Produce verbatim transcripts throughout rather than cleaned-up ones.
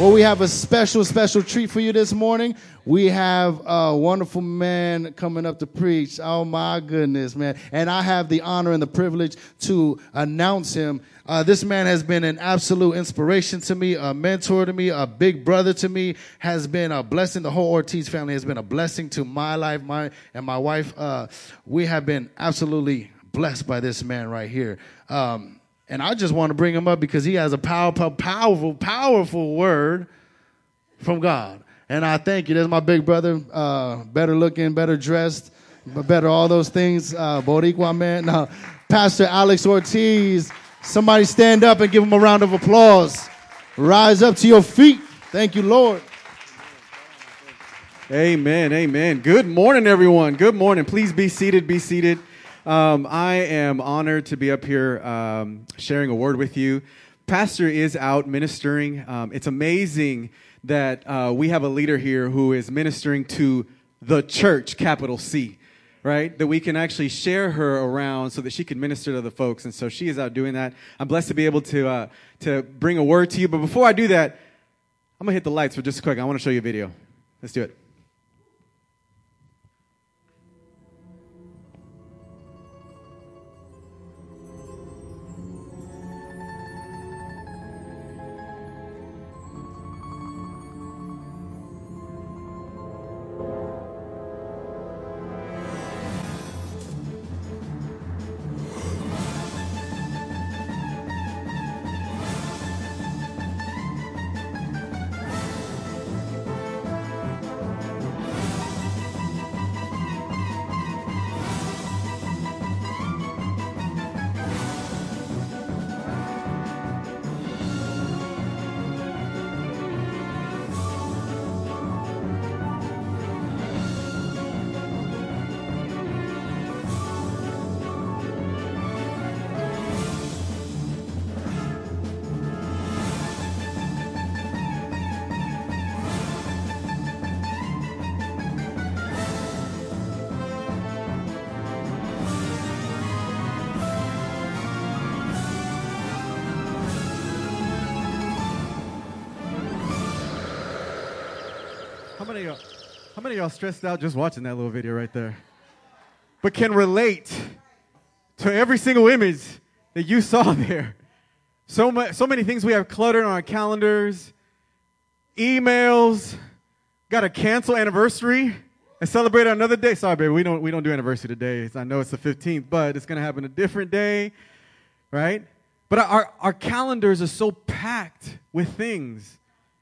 Well, we have a special, special treat for you this morning. We have a wonderful man coming up to preach. Oh, my goodness, man. And I have the honor and the privilege to announce him. Uh, this man has been an absolute inspiration to me, a mentor to me, a big brother to me, has been a blessing. The whole Ortiz family has been a blessing to my life, my and my wife. Uh, we have been absolutely blessed by this man right here. Um, and I just want to bring him up because he has a powerful, powerful, powerful word from God. And I thank you. There's my big brother, uh, better looking, better dressed, better all those things. Uh, Boricua man. No, Pastor Alex Ortiz. Somebody stand up and give him a round of applause. Rise up to your feet. Thank you, Lord. Amen, amen. Good morning, everyone. Good morning. Please be seated, be seated. Um, I am honored to be up here um, sharing a word with you. Pastor is out ministering. Um, it's amazing that uh, we have a leader here who is ministering to the church, capital C. Right, that we can actually share her around so that she can minister to the folks. And so she is out doing that. I'm blessed to be able to uh, to bring a word to you. But before I do that, I'm going to hit the lights for just quick. I want to show you a video. Let's do it. How many, of y'all, how many of y'all stressed out just watching that little video right there? But can relate to every single image that you saw there. So, ma- so many things we have cluttered on our calendars, emails, got to cancel anniversary and celebrate another day. Sorry, baby, we don't, we don't do anniversary today. I know it's the fifteenth, but it's going to happen a different day, right? But our, our calendars are so packed with things.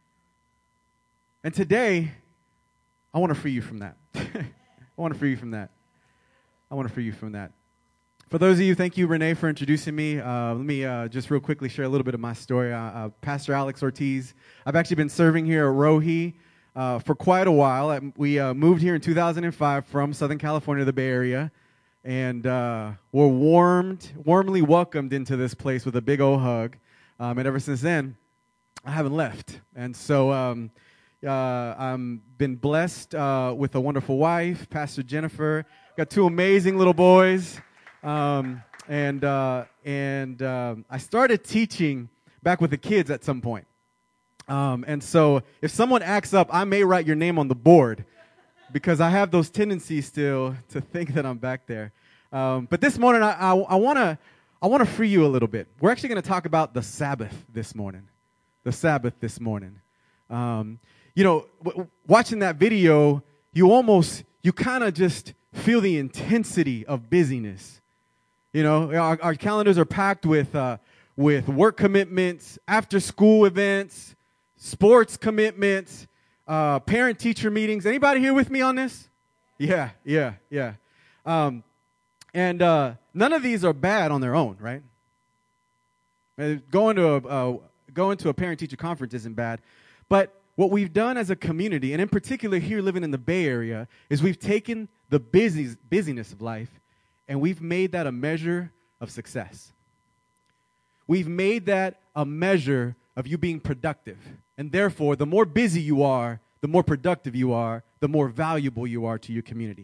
And today, I want to free you from that. I want to free you from that. I want to free you from that. For those of you, thank you, Renee, for introducing me. Uh, let me uh, just real quickly share a little bit of my story. Uh, uh, Pastor Alex Ortiz. I've actually been serving here at Rohi uh, for quite a while. I, we uh, moved here in two thousand five from Southern California, the Bay Area, and uh, were warmed, warmly welcomed into this place with a big old hug. Um, and ever since then, I haven't left. And so... Um, Uh, I'm been blessed uh, with a wonderful wife, Pastor Jennifer. Got two amazing little boys, um, and uh, and um, I started teaching back with the kids at some point. Um, and so, if someone acts up, I may write your name on the board because I have those tendencies still to think that I'm back there. Um, but this morning, I, I, I wanna I wanna free you a little bit. We're actually going to talk about the Sabbath this morning. The Sabbath this morning. Um, You know, w- watching that video, you almost, you kind of just feel the intensity of busyness. You know, our, our calendars are packed with uh, with work commitments, after-school events, sports commitments, uh, parent-teacher meetings. Anybody here with me on this? Yeah, yeah, yeah. Um, and uh, none of these are bad on their own, right? Going to a uh, going to a parent-teacher conference isn't bad, but what we've done as a community, and in particular here living in the Bay Area, is we've taken the busy, busyness of life and we've made that a measure of success. We've made that a measure of you being productive. And therefore, the more busy you are, the more productive you are, the more valuable you are to your community.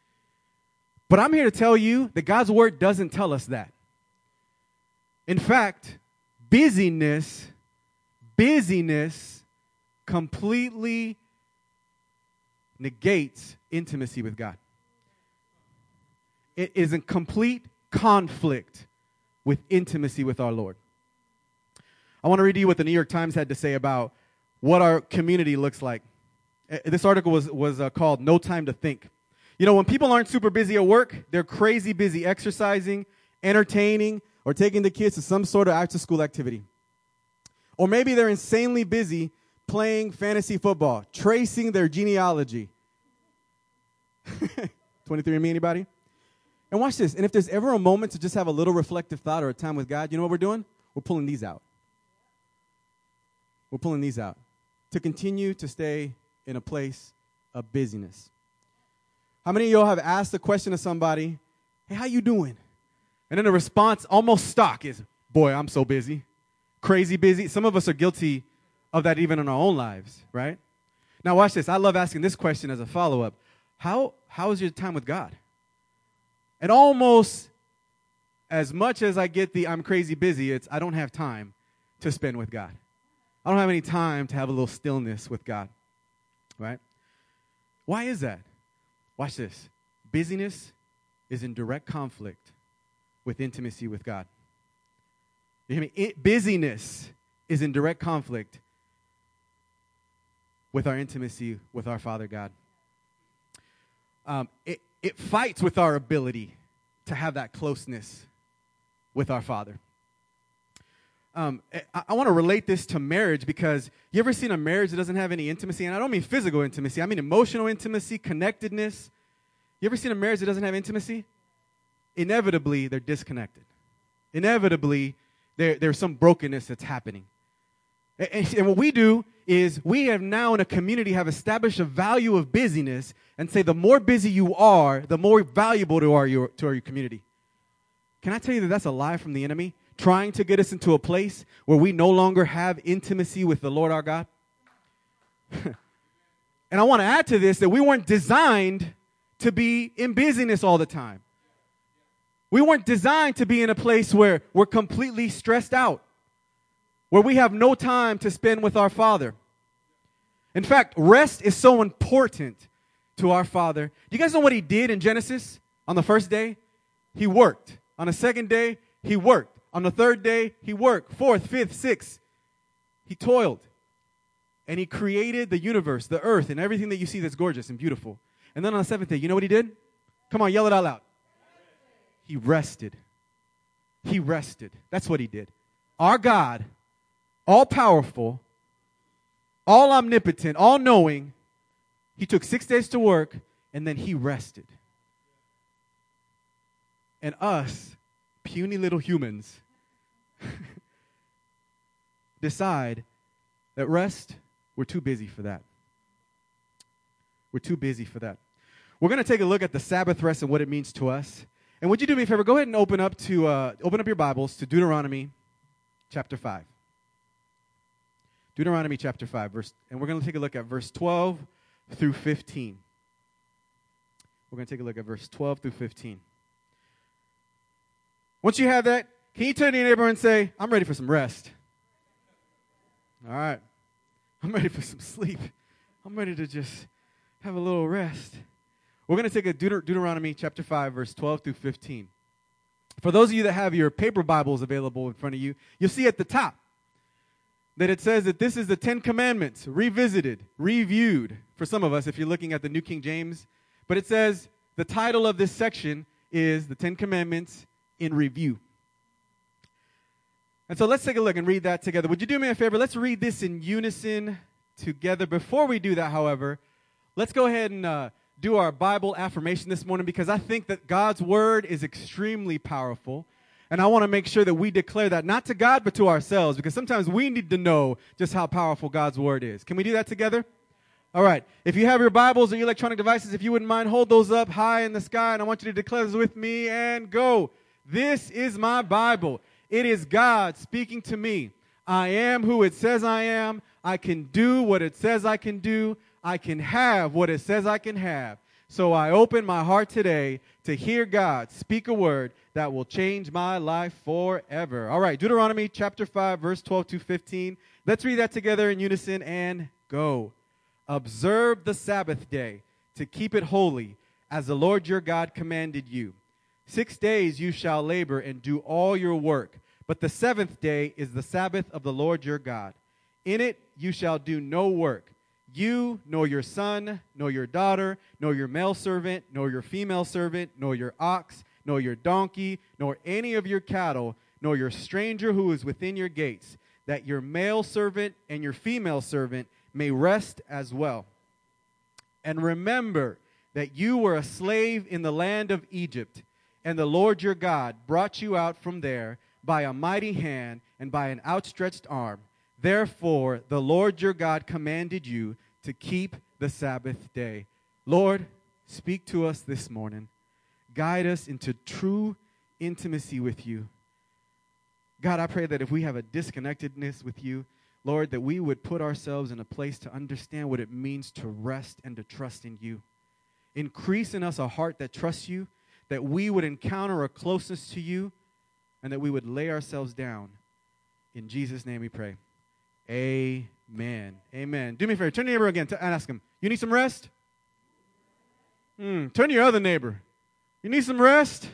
But I'm here to tell you that God's word doesn't tell us that. In fact, busyness, busyness completely negates intimacy with God. It is in complete conflict with intimacy with our Lord. I want to read to you what the New York Times had to say about what our community looks like. This article was, was uh, called No Time to Think. You know, when people aren't super busy at work, they're crazy busy exercising, entertaining, or taking the kids to some sort of after-school activity. Or maybe they're insanely busy playing fantasy football, tracing their genealogy. twenty-three and me, anybody? And watch this. And if there's ever a moment to just have a little reflective thought or a time with God, you know what we're doing? We're pulling these out. We're pulling these out to continue to stay in a place of busyness. How many of y'all have asked the question to somebody, hey, how you doing? And then the response, almost stock, is, boy, I'm so busy. Crazy busy. Some of us are guilty of that even in our own lives, right? Now watch this. I love asking this question as a follow-up. How how is your time with God? And almost as much as I get the I'm crazy busy, it's I don't have time to spend with God. I don't have any time to have a little stillness with God, right? Why is that? Watch this. Busyness is in direct conflict with intimacy with God. You hear me? It, busyness is in direct conflict with our intimacy with our Father God. Um, it, it fights with our ability to have that closeness with our Father. Um, I, I want to relate this to marriage because you ever seen a marriage that doesn't have any intimacy? And I don't mean physical intimacy. I mean emotional intimacy, connectedness. You ever seen a marriage that doesn't have intimacy? Inevitably, they're disconnected. Inevitably, there, there's some brokenness that's happening. And, and what we do is we have now in a community have established a value of busyness and say the more busy you are, the more valuable to our, your, to our community. Can I tell you that that's a lie from the enemy? Trying to get us into a place where we no longer have intimacy with the Lord our God. And I want to add to this that we weren't designed to be in busyness all the time. We weren't designed to be in a place where we're completely stressed out, where we have no time to spend with our Father. In fact, rest is so important to our Father. You guys know what He did in Genesis on the first day? He worked. On the second day, He worked. On the third day, He worked. Fourth, fifth, sixth, He toiled. And He created the universe, the earth, and everything that you see that's gorgeous and beautiful. And then on the seventh day, you know what He did? Come on, yell it out loud. He rested. He rested. That's what He did. Our God, all-powerful, all-omnipotent, all-knowing, He took six days to work, and then He rested. And us, puny little humans, decide that rest, we're too busy for that. We're too busy for that. We're going to take a look at the Sabbath rest and what it means to us. And would you do me a favor? Go ahead and open up to uh, open up your Bibles to Deuteronomy chapter five. Deuteronomy chapter five, verse, and we're going to take a look at verse twelve through fifteen. We're going to take a look at verse twelve through fifteen. Once you have that, can you turn to your neighbor and say, I'm ready for some rest? All right. I'm ready for some sleep. I'm ready to just have a little rest. We're going to take a Deut- Deuteronomy chapter five, verse twelve through fifteen. For those of you that have your paper Bibles available in front of you, you'll see at the top that it says that this is the Ten Commandments, revisited, reviewed, for some of us if you're looking at the New King James. But it says the title of this section is the Ten Commandments in Review. And so let's take a look and read that together. Would you do me a favor? Let's read this in unison together. Before we do that, however, let's go ahead and uh, do our Bible affirmation this morning, because I think that God's word is extremely powerful. And I want to make sure that we declare that, not to God, but to ourselves, because sometimes we need to know just how powerful God's word is. Can we do that together? All right. If you have your Bibles or your electronic devices, if you wouldn't mind, hold those up high in the sky, and I want you to declare this with me and go. This is my Bible. It is God speaking to me. I am who it says I am. I can do what it says I can do. I can have what it says I can have. So I open my heart today to hear God speak a word that will change my life forever. All right, Deuteronomy chapter five, verse twelve to fifteen. Let's read that together in unison and Go, observe the Sabbath day to keep it holy, as the Lord your God commanded you. Six days you shall labor and do all your work, but the seventh day is the Sabbath of the Lord your God. In it you shall do no work, you, nor your son, nor your daughter, nor your male servant, nor your female servant, nor your ox, nor your donkey, nor any of your cattle, nor your stranger who is within your gates, that your male servant and your female servant may rest as well. And remember that you were a slave in the land of Egypt, and the Lord your God brought you out from there by a mighty hand and by an outstretched arm. Therefore, the Lord your God commanded you to keep the Sabbath day. Lord, speak to us this morning. Guide us into true intimacy with you. God, I pray that if we have a disconnectedness with you, Lord, that we would put ourselves in a place to understand what it means to rest and to trust in you. Increase in us a heart that trusts you, that we would encounter a closeness to you, and that we would lay ourselves down. In Jesus' name we pray. Amen. Amen. Do me a favor. Turn to your neighbor again and ask him, you need some rest? Mm, turn to your other neighbor. You need some rest?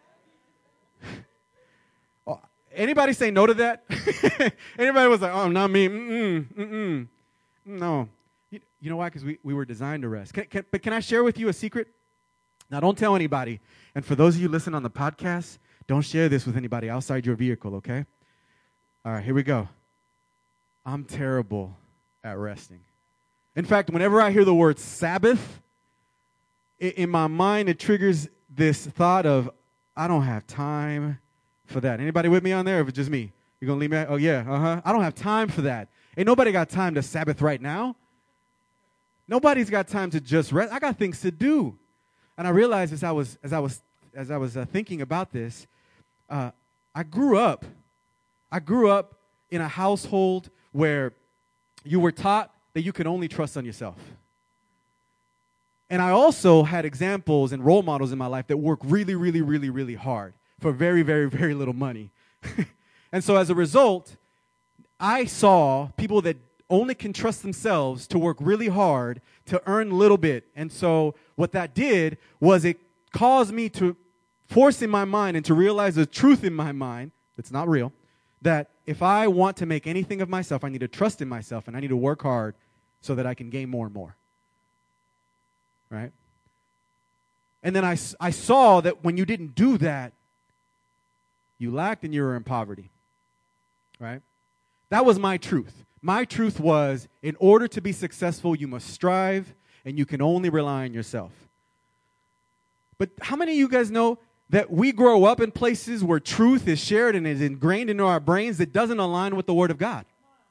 Oh, anybody say no to that? Anybody was like, oh, not me. Mm-mm, mm-mm. No. You, you know why? Because we, we were designed to rest. Can, can, but can I share with you a secret? Now, don't tell anybody. And for those of you listening on the podcast, don't share this with anybody outside your vehicle, okay? All right, here we go. I'm terrible at resting. In fact, whenever I hear the word Sabbath, it, in my mind, it triggers this thought of, I don't have time for that. Anybody with me on there, or if it's just me? You're going to leave me? Oh, yeah, uh-huh. I don't have time for that. Ain't nobody got time to Sabbath right now. Nobody's got time to just rest. I got things to do. And I realized as I was as I was as I was uh, thinking about this, uh, I grew up. I grew up in a household where you were taught that you can only trust on yourself. And I also had examples and role models in my life that work really, really, really, really hard for very, very, very little money. And so as a result, I saw people that only can trust themselves to work really hard to earn a little bit. And so what that did was it caused me to force in my mind and to realize the truth in my mind that's not real, that if I want to make anything of myself, I need to trust in myself and I need to work hard so that I can gain more and more. Right? And then I, I saw that when you didn't do that, you lacked and you were in poverty. Right? That was my truth. My truth was, in order to be successful, you must strive, and you can only rely on yourself. But how many of you guys know that we grow up in places where truth is shared and is ingrained into our brains that doesn't align with the Word of God?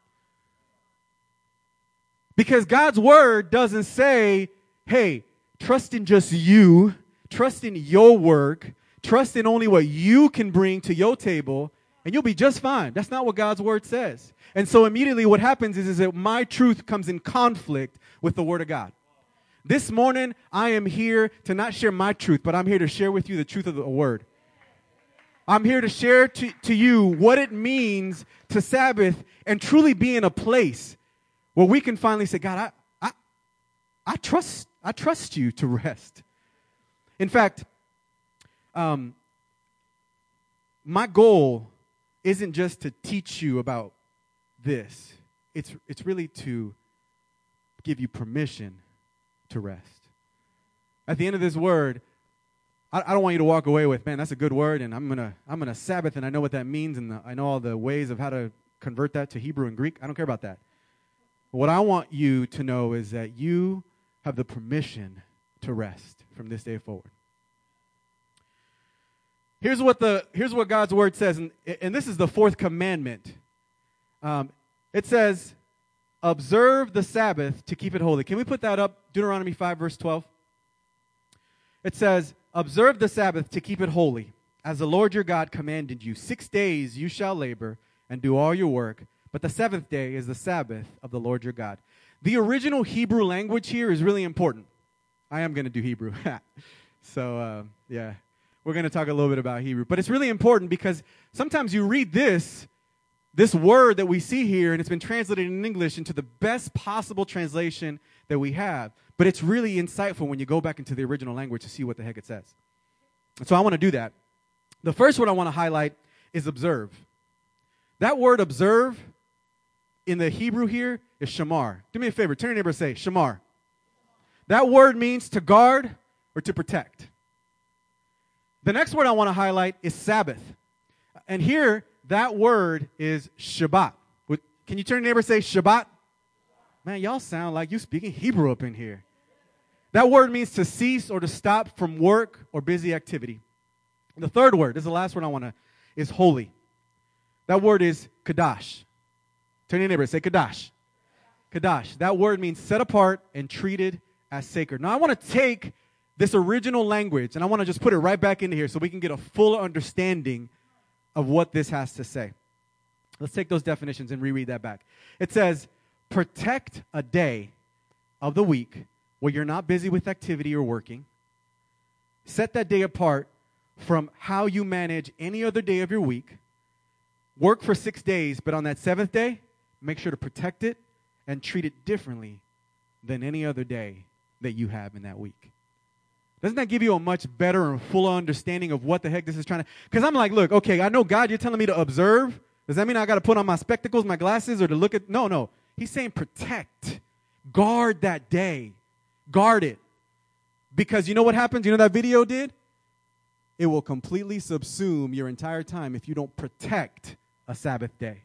Because God's Word doesn't say, hey, trust in just you, trust in your work, trust in only what you can bring to your table, and you'll be just fine. That's not what God's Word says. And so immediately what happens is, is that my truth comes in conflict with the Word of God. This morning, I am here to not share my truth, but I'm here to share with you the truth of the Word. I'm here to share to, to you what it means to Sabbath and truly be in a place where we can finally say, God, I, I, I trust, I trust you to rest. In fact, um, my goal isn't just to teach you about this. It's, it's really to give you permission to rest. At the end of this word, I, I don't want you to walk away with, man, that's a good word, and I'm gonna I'm gonna Sabbath, and I know what that means, and the, I know all the ways of how to convert that to Hebrew and Greek. I don't care about that. What I want you to know is that you have the permission to rest from this day forward. Here's what the here's what God's word says, and, and this is the fourth commandment. Um, it says, observe the Sabbath to keep it holy. Can we put that up? Deuteronomy five, verse twelve. It says, observe the Sabbath to keep it holy, as the Lord your God commanded you. Six days you shall labor and do all your work, but the seventh day is the Sabbath of the Lord your God. The original Hebrew language here is really important. I am going to do Hebrew. so, uh, yeah, we're going to talk a little bit about Hebrew. But it's really important because sometimes you read this, this word that we see here, and it's been translated in English into the best possible translation that we have. But it's really insightful when you go back into the original language to see what the heck it says. And so I want to do that. The first word I want to highlight is observe. That word observe in the Hebrew here is shamar. Do me a favor. Turn to your neighbor and say, shamar. That word means to guard or to protect. The next word I want to highlight is Sabbath. And here, that word is Shabbat. Can you turn to your neighbor and say Shabbat? Man, y'all sound like you speaking Hebrew up in here. That word means to cease or to stop from work or busy activity. The third word, this is the last word I want to, is holy. That word is Kadash. Turn to your neighbor and say Kadash. Kadash. That word means set apart and treated as sacred. Now, I want to take this original language and I want to just put it right back into here so we can get a full understanding of what this has to say. Let's take those definitions and reread that back. It says, protect a day of the week where you're not busy with activity or working. Set that day apart from how you manage any other day of your week. Work for six days, but on that seventh day, make sure to protect it and treat it differently than any other day that you have in that week. Doesn't that give you a much better and fuller understanding of what the heck this is trying to... Because I'm like, look, okay, I know, God, you're telling me to observe. Does that mean I got to put on my spectacles, my glasses, or to look at... No, no. He's saying protect. Guard that day. Guard it. Because you know what happens? You know that video did? It will completely subsume your entire time if you don't protect a Sabbath day.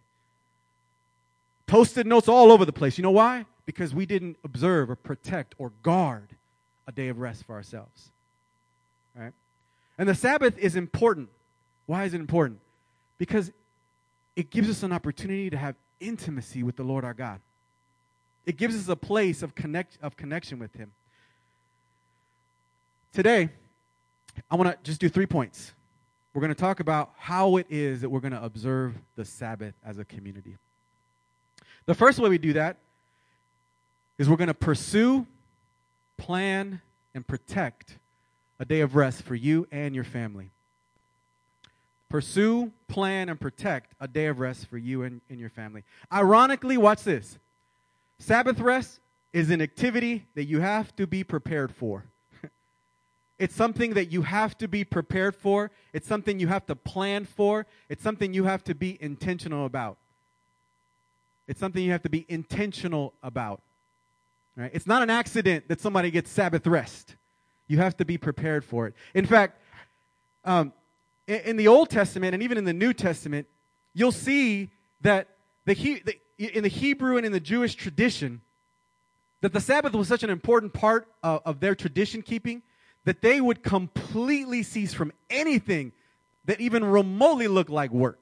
Post-it notes all over the place. You know why? Because we didn't observe or protect or guard a day of rest for ourselves. All right? And the Sabbath is important. Why is it important? Because it gives us an opportunity to have intimacy with the Lord our God. It gives us a place of connect of connection with Him. Today, I want to just do three points. We're going to talk about how it is that we're going to observe the Sabbath as a community. The first way we do that is we're going to pursue, plan, and protect a day of rest for you and your family. Pursue, plan, and protect a day of rest for you and, and your family. Ironically, watch this. Sabbath rest is an activity that you have to be prepared for. It's something that you have to be prepared for. It's something you have to plan for. It's something you have to be intentional about. It's something you have to be intentional about. Right? It's not an accident that somebody gets Sabbath rest. You have to be prepared for it. In fact, um, in, in the Old Testament and even in the New Testament, you'll see that the, he, the in the Hebrew and in the Jewish tradition, that the Sabbath was such an important part of, of their tradition keeping that they would completely cease from anything that even remotely looked like work.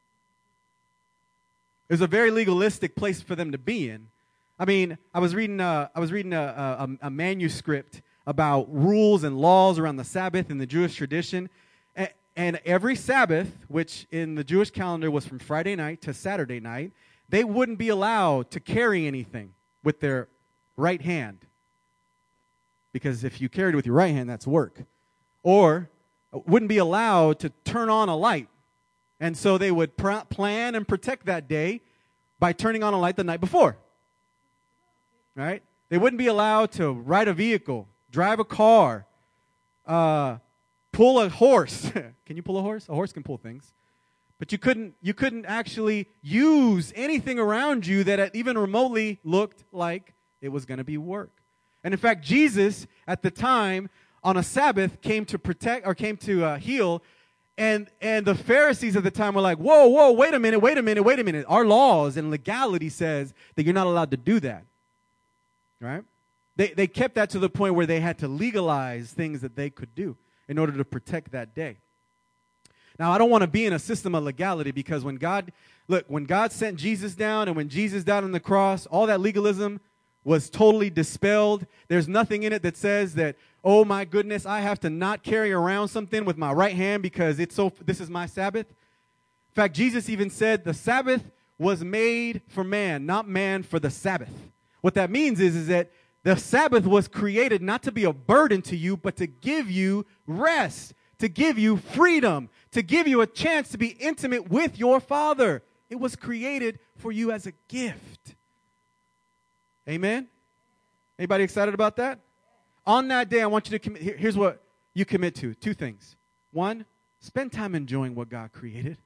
It was a very legalistic place for them to be in. I mean, I was reading a, I was reading a, a, a manuscript about rules and laws around the Sabbath in the Jewish tradition. And, and every Sabbath, which in the Jewish calendar was from Friday night to Saturday night, they wouldn't be allowed to carry anything with their right hand. Because if you carried with your right hand, that's work. Or wouldn't be allowed to turn on a light. And so they would pr- plan and protect that day by turning on a light the night before. Right? They wouldn't be allowed to ride a vehicle, drive a car, uh, pull a horse. Can you pull a horse? A horse can pull things. But you couldn't, you couldn't actually use anything around you that even remotely looked like it was going to be work. And in fact, Jesus, at the time, on a Sabbath, came to protect, or came to uh, heal, and, and the Pharisees at the time were like, whoa, whoa, wait a minute, wait a minute, wait a minute. Our laws and legality says that you're not allowed to do that. Right? They, they kept that to the point where they had to legalize things that they could do in order to protect that day. Now, I don't want to be in a system of legality because when God, look, when God sent Jesus down and when Jesus died on the cross, all that legalism was totally dispelled. There's nothing in it that says that, oh my goodness, I have to not carry around something with my right hand because it's so, this is my Sabbath. In fact, Jesus even said the Sabbath was made for man, not man for the Sabbath. What that means is, is that the Sabbath was created not to be a burden to you, but to give you rest, to give you freedom, to give you a chance to be intimate with your Father. It was created for you as a gift. Amen? Anybody excited about that? On that day, I want you to commit. Here, here's what you commit to. Two things. One, spend time enjoying what God created.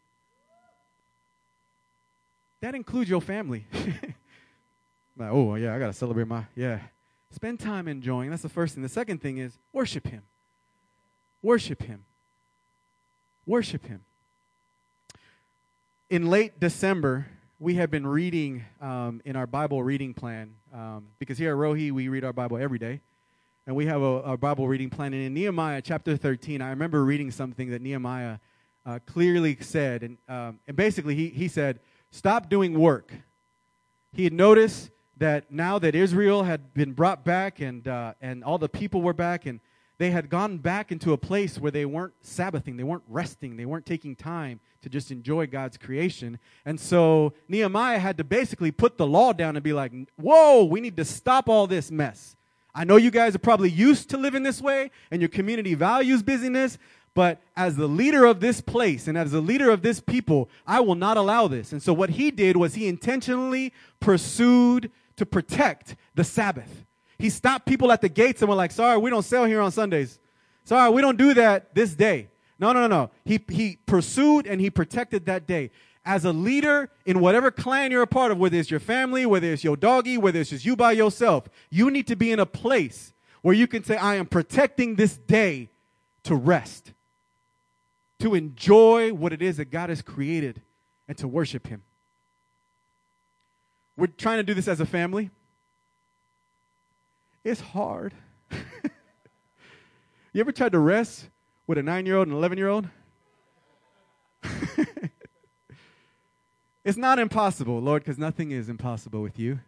That includes your family. Like, oh, yeah, I got to celebrate my, yeah. Spend time enjoying. That's the first thing. The second thing is worship him. Worship him. Worship him. In late December, we have been reading um, in our Bible reading plan, um, because here at Rohi, we read our Bible every day. And we have a, a Bible reading plan. And in Nehemiah chapter thirteen, I remember reading something that Nehemiah uh, clearly said. And, um, and basically, he, he said, stop doing work. He had noticed that now that Israel had been brought back and uh, and all the people were back, and they had gone back into a place where they weren't Sabbathing, they weren't resting, they weren't taking time to just enjoy God's creation. And so Nehemiah had to basically put the law down and be like, whoa, we need to stop all this mess. I know you guys are probably used to living this way, and your community values busyness, but as the leader of this place and as the leader of this people, I will not allow this. And so what he did was he intentionally pursued to protect the Sabbath. He stopped people at the gates and were like, sorry, we don't sell here on Sundays. Sorry, we don't do that this day. No, no, no, no. He, he pursued and he protected that day. As a leader in whatever clan you're a part of, whether it's your family, whether it's your doggy, whether it's just you by yourself, you need to be in a place where you can say, I am protecting this day to rest, to enjoy what it is that God has created, and to worship him. We're trying to do this as a family. It's hard. You ever tried to rest with a nine-year-old and an eleven-year-old? It's not impossible, Lord, because nothing is impossible with you.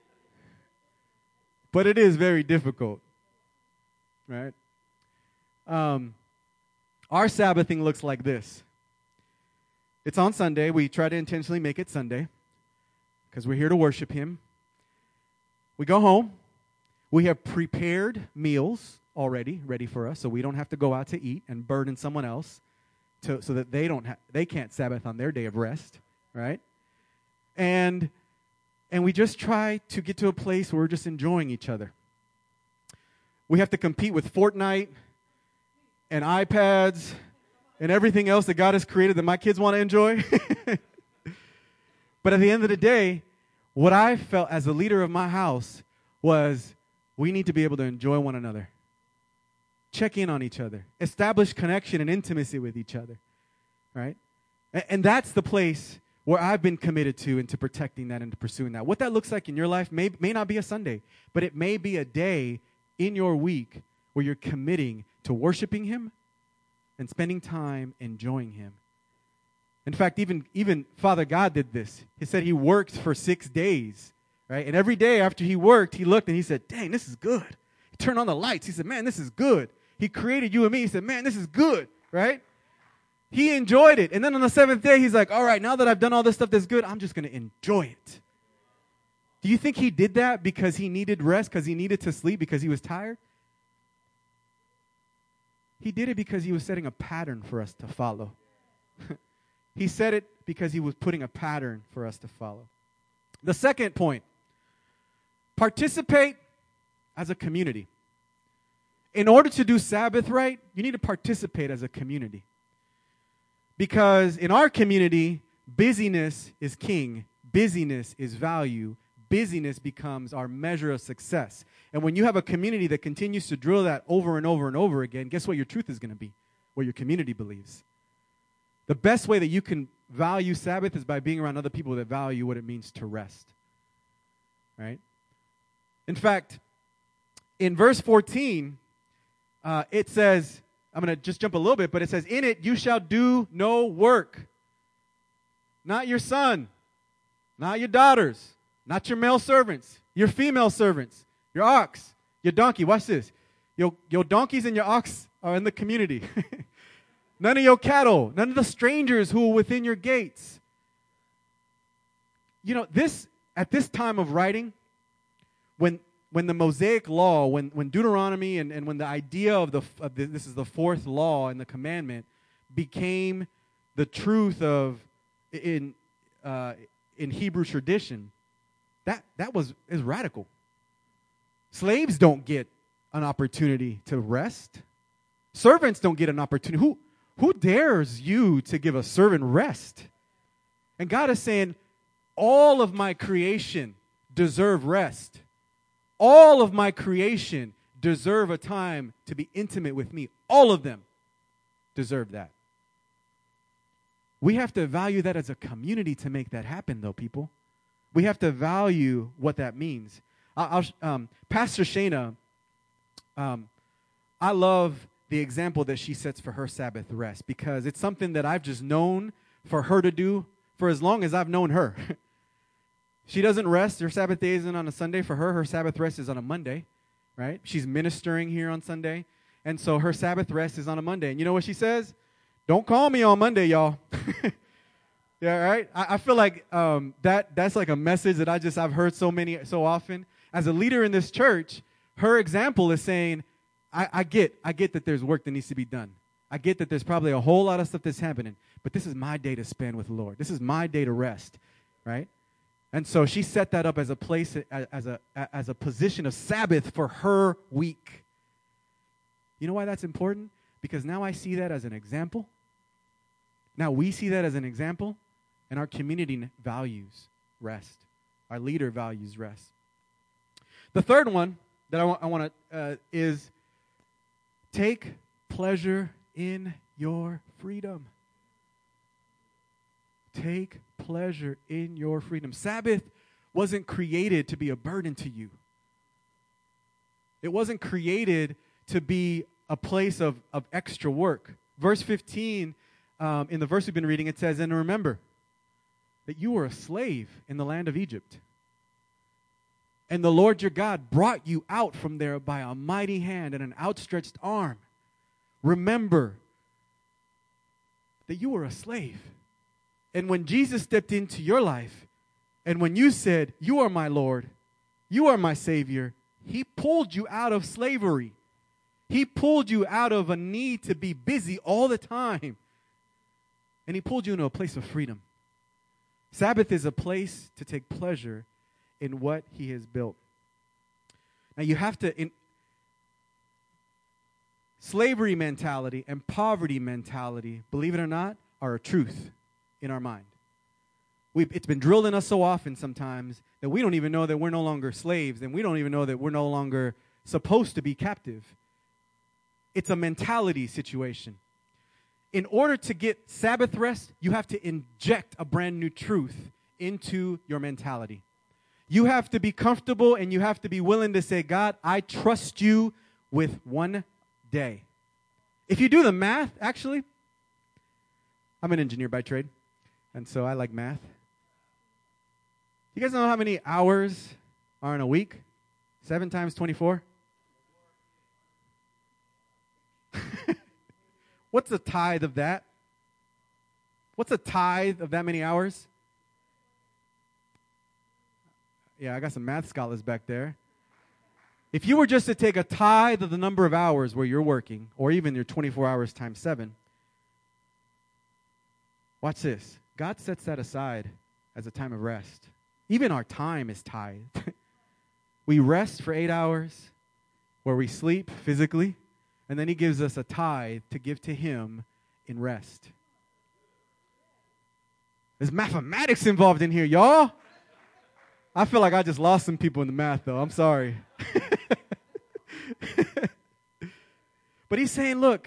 But it is very difficult, right? Um, our Sabbathing looks like this. It's on Sunday. We try to intentionally make it Sunday because we're here to worship him. We go home. We have prepared meals already ready for us, so we don't have to go out to eat and burden someone else to, so that they don't ha- they can't Sabbath on their day of rest, right? And and we just try to get to a place where we're just enjoying each other. We have to compete with Fortnite and iPads and everything else that God has created that my kids want to enjoy. But at the end of the day, what I felt as the leader of my house was we need to be able to enjoy one another. Check in on each other. Establish connection and intimacy with each other. Right? And, and that's the place where I've been committed to and to protecting that and to pursuing that. What that looks like in your life may, may not be a Sunday, but it may be a day in your week where you're committing to worshiping him and spending time enjoying him. In fact, even, even Father God did this. He said he worked for six days, right? And every day after he worked, he looked and he said, dang, this is good. He turned on the lights. He said, man, this is good. He created you and me. He said, man, this is good, right? He enjoyed it. And then on the seventh day, he's like, all right, now that I've done all this stuff that's good, I'm just going to enjoy it. Do you think he did that because he needed rest, because he needed to sleep, because he was tired? He did it because he was setting a pattern for us to follow. He said it because he was putting a pattern for us to follow. The second point, participate as a community. In order to do Sabbath right, you need to participate as a community. Because in our community, busyness is king, busyness is value, busyness becomes our measure of success. And when you have a community that continues to drill that over and over and over again, guess what your truth is going to be? What your community believes. The best way that you can value Sabbath is by being around other people that value what it means to rest. Right? In fact, in verse fourteen, uh, it says, I'm going to just jump a little bit, but it says, in it you shall do no work. Not your son, not your daughters, not your male servants, your female servants, your ox, your donkey. Watch this. Your, your donkeys and your ox are in the community. None of your cattle, none of the strangers who are within your gates. You know, this, at this time of writing, when when the Mosaic law, when, when Deuteronomy and, and when the idea of, the, of the, this is the fourth law and the commandment, became the truth of, in uh, in Hebrew tradition, that, that was is radical. Slaves don't get an opportunity to rest. Servants don't get an opportunity. Who, who dares you to give a servant rest? And God is saying, all of my creation deserve rest. All of my creation deserve a time to be intimate with me. All of them deserve that. We have to value that as a community to make that happen, though, people. We have to value what that means. I'll, um, Pastor Shayna, um, I love the example that she sets for her Sabbath rest because it's something that I've just known for her to do for as long as I've known her. She doesn't rest. Her Sabbath day isn't on a Sunday. For her, her Sabbath rest is on a Monday, right? She's ministering here on Sunday, and so her Sabbath rest is on a Monday. And you know what she says? Don't call me on Monday, y'all. Yeah, right? I, I feel like um, that that's like a message that I just, I've heard so many, so often. As a leader in this church, her example is saying, I, I get, I get that there's work that needs to be done. I get that there's probably a whole lot of stuff that's happening, but this is my day to spend with the Lord. This is my day to rest, right? And so she set that up as a place, as a, as a position of Sabbath for her week. You know why that's important? Because now I see that as an example. Now we see that as an example, and our community values rest. Our leader values rest. The third one that I want, I want to uh, is take pleasure in your freedom. Take pleasure in your freedom. Sabbath wasn't created to be a burden to you. It wasn't created to be a place of, of extra work. Verse fifteen, um, in the verse we've been reading, it says, and remember that you were a slave in the land of Egypt. And the Lord your God brought you out from there by a mighty hand and an outstretched arm. Remember that you were a slave. And when Jesus stepped into your life, and when you said, you are my Lord, you are my Savior, He pulled you out of slavery. He pulled you out of a need to be busy all the time. And He pulled you into a place of freedom. Sabbath is a place to take pleasure in what He has built. Now you have to, in slavery mentality and poverty mentality, believe it or not, are a truth in our mind. We've, it's been drilled in us so often sometimes that we don't even know that we're no longer slaves, and we don't even know that we're no longer supposed to be captive. It's a mentality situation. In order to get Sabbath rest, you have to inject a brand new truth into your mentality. You have to be comfortable and you have to be willing to say, God, I trust you with one day. If you do the math, actually, I'm an engineer by trade, and so I like math. You guys know how many hours are in a week? Seven times twenty-four? What's a tithe of that? What's a tithe of that many hours? Yeah, I got some math scholars back there. If you were just to take a tithe of the number of hours where you're working, or even your twenty-four hours times seven, watch this. God sets that aside as a time of rest. Even our time is tithed. We rest for eight hours where we sleep physically, and then He gives us a tithe to give to Him in rest. There's mathematics involved in here, y'all. I feel like I just lost some people in the math, though. I'm sorry. But He's saying, look,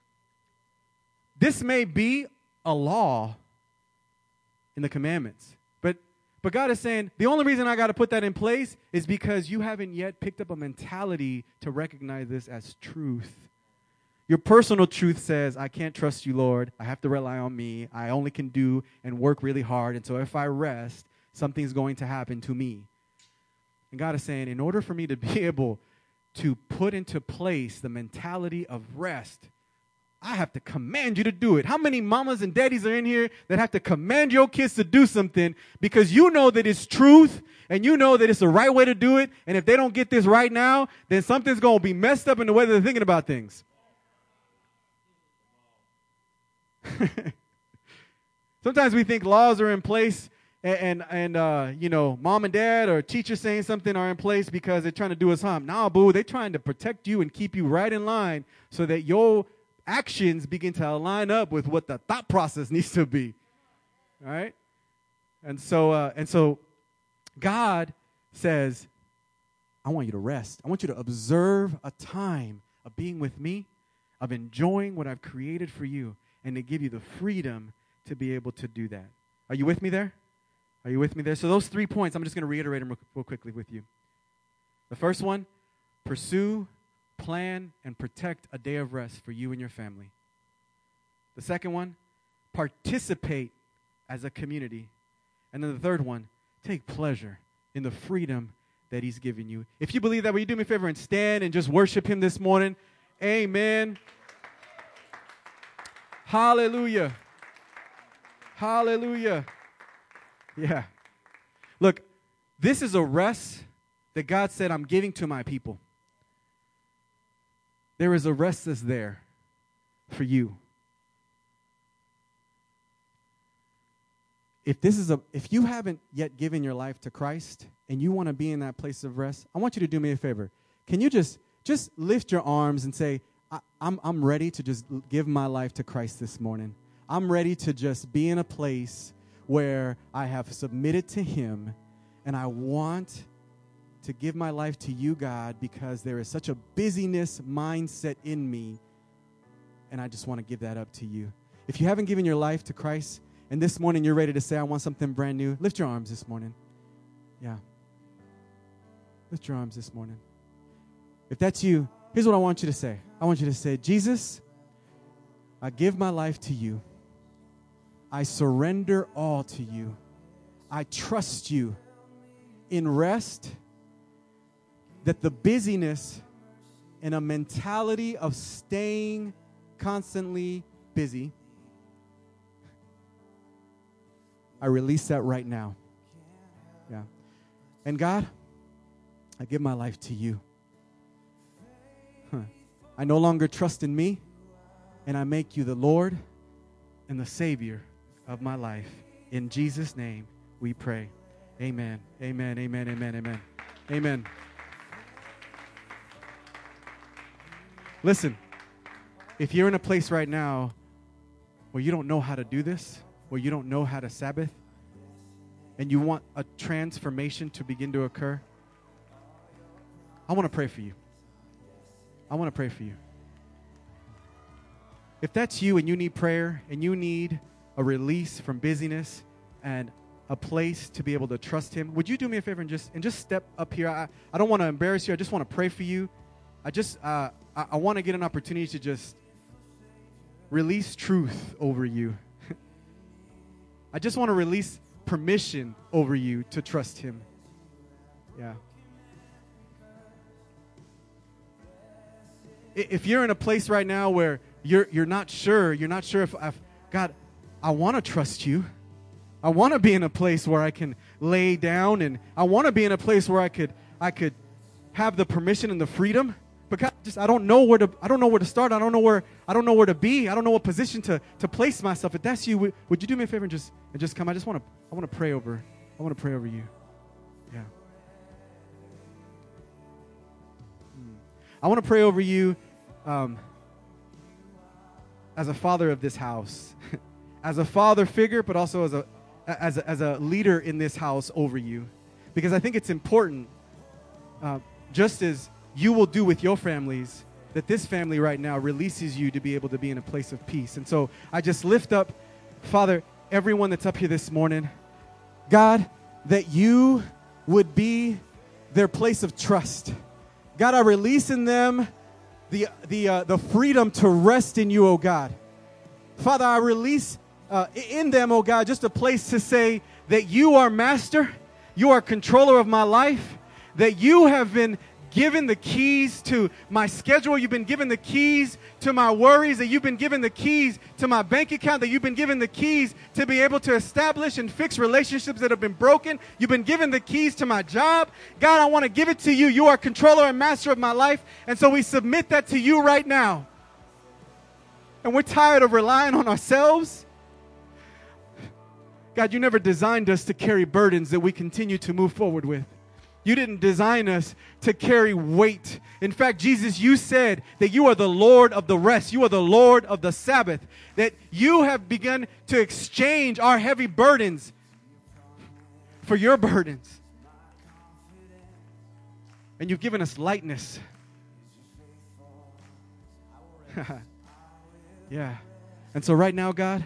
this may be a law in the commandments, but but God is saying, the only reason I got to put that in place is because you haven't yet picked up a mentality to recognize this as truth. Your personal truth says, I can't trust you, Lord. I have to rely on me. I only can do and work really hard, and so if I rest, something's going to happen to me. And God is saying, in order for me to be able to put into place the mentality of rest, I have to command you to do it. How many mamas and daddies are in here that have to command your kids to do something because you know that it's truth and you know that it's the right way to do it, and if they don't get this right now, then something's going to be messed up in the way that they're thinking about things. Sometimes we think laws are in place and, and, and uh, you know, mom and dad or teacher saying something are in place because they're trying to do us harm. Nah, boo, they're trying to protect you and keep you right in line so that your actions begin to line up with what the thought process needs to be. All right? And so, uh, and so God says, I want you to rest. I want you to observe a time of being with me, of enjoying what I've created for you, and to give you the freedom to be able to do that. Are you with me there? Are you with me there? So those three points, I'm just going to reiterate them real, real quickly with you. The first one, pursue, plan, and protect a day of rest for you and your family. The second one, participate as a community. And then the third one, take pleasure in the freedom that he's given you. If you believe that, will you do me a favor and stand and just worship him this morning? Amen. Hallelujah. Hallelujah. Yeah. Look, this is a rest that God said, I'm giving to my people. There is a rest that's there for you. If this is a, if you haven't yet given your life to Christ and you want to be in that place of rest, I want you to do me a favor. Can you just, just lift your arms and say, I, I'm, I'm ready to just give my life to Christ this morning. I'm ready to just be in a place where I have submitted to him, and I want to give my life to you, God, because there is such a busyness mindset in me, and I just want to give that up to you. If you haven't given your life to Christ, and this morning you're ready to say, I want something brand new, lift your arms this morning. Yeah. Lift your arms this morning. If that's you, here's what I want you to say. I want you to say, Jesus, I give my life to you. I surrender all to you. I trust you in rest, that the busyness and a mentality of staying constantly busy, I release that right now. Yeah. And God, I give my life to you. Huh. I no longer trust in me, and I make you the Lord and the Savior of my life. In Jesus' name we pray. Amen. Amen. Amen. Amen. Amen. Amen. Listen, if you're in a place right now where you don't know how to do this, where you don't know how to Sabbath, and you want a transformation to begin to occur, I want to pray for you. I want to pray for you. If that's you and you need prayer and you need a release from busyness and a place to be able to trust him, would you do me a favor and just and just step up here? I, I don't want to embarrass you. I just want to pray for you. I just uh, I, I want to get an opportunity to just release truth over you. I just want to release permission over you to trust him. Yeah. If you're in a place right now where you're you're not sure, you're not sure if I've, God, I want to trust you. I want to be in a place where I can lay down, and I want to be in a place where I could I could have the permission and the freedom. But God, just I don't know where to I don't know where to start. I don't know where I don't know where to be. I don't know what position to to place myself. If that's you, would, would you do me a favor and just and just come? I just want to I want to pray over. I want to pray over you. Yeah. Hmm. I want to pray over you um, as a father of this house, as a father figure, but also as a as a, as a leader in this house over you, because I think it's important, uh, just as you will do with your families, that this family right now releases you to be able to be in a place of peace. And so I just lift up, Father, everyone that's up here this morning, God, that you would be their place of trust. God, I release in them the the uh, the freedom to rest in you, oh God. Father, I release uh, in them, oh God, just a place to say that you are master, you are controller of my life, that you have been given the keys to my schedule, you've been given the keys to my worries, that you've been given the keys to my bank account, that you've been given the keys to be able to establish and fix relationships that have been broken. You've been given the keys to my job. God, I want to give it to you. You are controller and master of my life. And so we submit that to you right now. And we're tired of relying on ourselves. God, you never designed us to carry burdens that we continue to move forward with. You didn't design us to carry weight. In fact, Jesus, you said that you are the Lord of the rest. You are the Lord of the Sabbath. That you have begun to exchange our heavy burdens for your burdens. And you've given us lightness. Yeah. And so right now, God,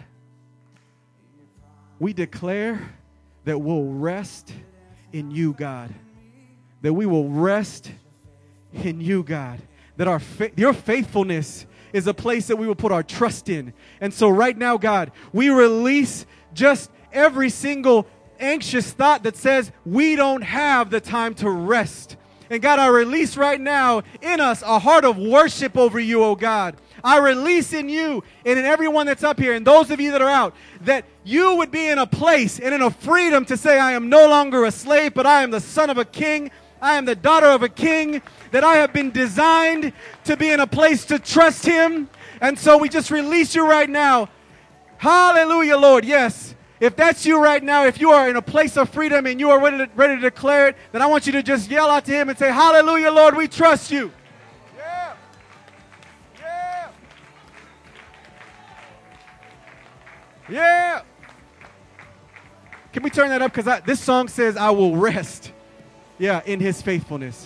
we declare that we'll rest in you, God. That we will rest in you, God. That our fa- your faithfulness is a place that we will put our trust in. And so right now, God, we release just every single anxious thought that says we don't have the time to rest. And God, I release right now in us a heart of worship over you, oh God. I release in you and in everyone that's up here and those of you that are out that you would be in a place and in a freedom to say, I am no longer a slave, but I am the son of a king. I am the daughter of a king, that I have been designed to be in a place to trust him. And so we just release you right now. Hallelujah, Lord. Yes. If that's you right now, if you are in a place of freedom and you are ready to, ready to declare it, then I want you to just yell out to him and say, hallelujah, Lord, we trust you. Yeah. Yeah. Yeah. Can we turn that up? Because this song says, I will rest. Yeah, in his faithfulness.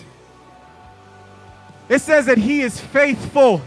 It says that he is faithful.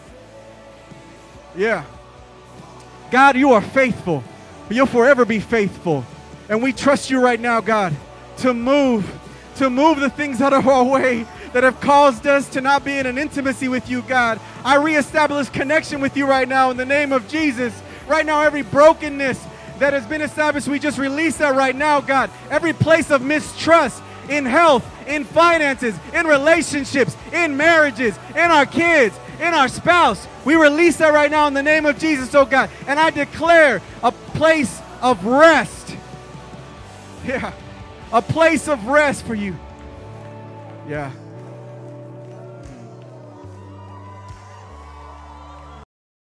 Yeah. God, you are faithful. You'll forever be faithful. And we trust you right now, God, to move, to move the things out of our way that have caused us to not be in an intimacy with you, God. I reestablish connection with you right now in the name of Jesus. Right now, every brokenness that has been established, we just release that right now, God. Every place of mistrust, in health, in finances, in relationships, in marriages, in our kids, in our spouse. We release that right now in the name of Jesus, oh God. And I declare a place of rest. Yeah. A place of rest for you. Yeah.